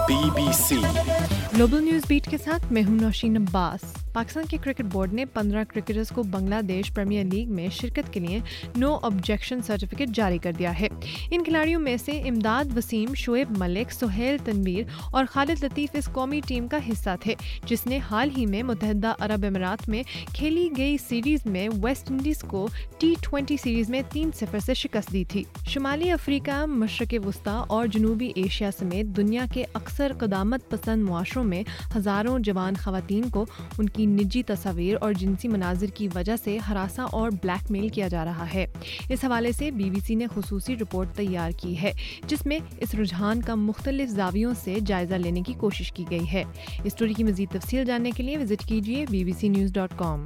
BBC global news beat के साथ मैं हूं नौशीन अब्बास। पाकिस्तान के क्रिकेट बोर्ड ने 15 क्रिकेटर्स को बांग्लादेश प्रीमियर लीग में शिरकत के लिए नो ऑब्जेक्शन सर्टिफिकेट जारी कर दिया है। इन खिलाड़ियों में से इमदाद वसीम, शोएब मलिक, सुहेल तनवीर और खालिद लतीफ़ इस कौमी टीम का हिस्सा थे जिसने हाल ही में मुत्तहिदा अरब अमीरात में खेली गई सीरीज में वेस्ट इंडीज़ को T20 सीरीज में 3-0 से शिकस्त दी थी। शुमाली अफ्रीका, मशरक़ वस्ता और जनूबी एशिया समेत दुनिया के अक्सर क़दामत पसंद मुआशरों में हज़ारों जवान ख़वातीन को उनकी निजी तस्वीर और जिनसी मनाजिर की वजह से हरासा और ब्लैकमेल किया जा रहा है। इस हवाले से BBC ने खुसूसी रिपोर्ट तैयार की है जिसमें इस रुझान का मुख्तलिफ ज़ावियों से जायज़ा लेने की कोशिश की गई है। इस स्टोरी की मज़ीद तफसील जानने के लिए विजिट कीजिए bbcnews.com।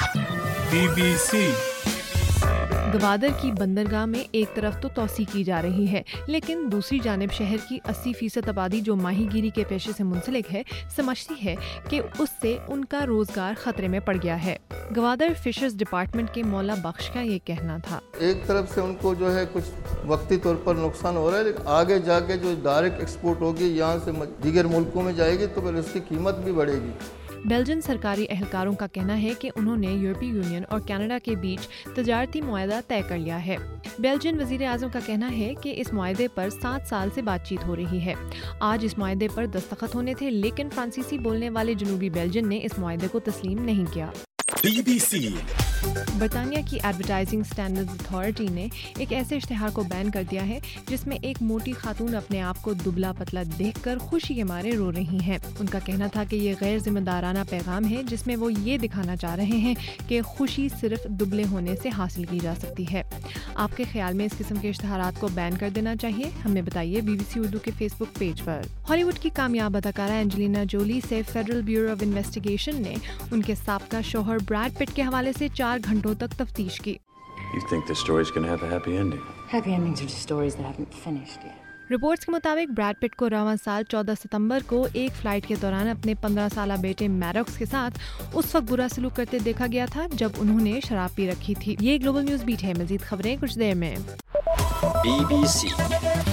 BBC गवादर की बंदरगाह में एक तरफ तो तोसी की जा रही है, लेकिन दूसरी जानिब शहर की 80% आबादी जो माहीगीरी के पेशे से मुंसलिक है समझती है कि उससे उनका रोजगार खतरे में पड़ गया है। गवादर फिशर्स डिपार्टमेंट के मौला बख्श का ये कहना था। एक तरफ से उनको जो है कुछ वक्ती तौर पर नुकसान हो रहा है, लेकिन आगे जाके जो डायरेक्ट एक्सपोर्ट होगी यहाँ से दीगर मुल्कों में जाएगी तो फिर उसकी कीमत भी बढ़ेगी। बेल्जियन सरकारी एहलकारों का कहना है कि उन्होंने यूरोपीय यूनियन और कनाडा के बीच तजारती मुआहदा तय कर लिया है। बेल्जियन वजीर आज़म का कहना है कि इस मुआहदे पर 7 साल से बातचीत हो रही है। आज इस मुआहदे पर दस्तखत होने थे, लेकिन फ्रांसीसी बोलने वाले जनूबी बेल्जियन ने इस मुआहदे को तस्लीम नहीं किया। BBC बरतानिया की एडवर्टाइजिंग स्टैंडर्ड्स अथॉरिटी ने एक ऐसे इश्तिहार को बैन कर दिया है जिसमें एक मोटी खातून अपने आप को दुबला पतला देखकर खुशी के मारे रो रही हैं। उनका कहना था कि ये गैर जिम्मेदाराना पैगाम है जिसमें वो ये दिखाना चाह रहे हैं कि खुशी सिर्फ दुबले होने से हासिल की जा सकती है। आपके ख्याल में इस किस्म के इश्तिहारात को बैन कर देना चाहिए? हमें बताइए BBC उर्दू के फेसबुक पेज पर। हॉलीवुड की कामयाब अदाकारा एंजेलिना जोली से फेडरल ब्यूरो ऑफ इन्वेस्टिगेशन ने उनके साबका शौहर ब्रैड पिट के हवाले से 4 घंटों तक तफ्तीश की। You think the story's going to have a happy ending? Happy endings are just stories that haven't finished yet. Reports के मुताबिक ब्रैड पिट को रवां साल 14 सितंबर को एक फ्लाइट के दौरान अपने 15 साला बेटे मैरोक्स के साथ उस वक्त बुरा सलूक करते देखा गया था जब उन्होंने शराब पी रखी थी। ये ग्लोबल न्यूज़ बीट है। मजीद खबरें कुछ देर में। BBC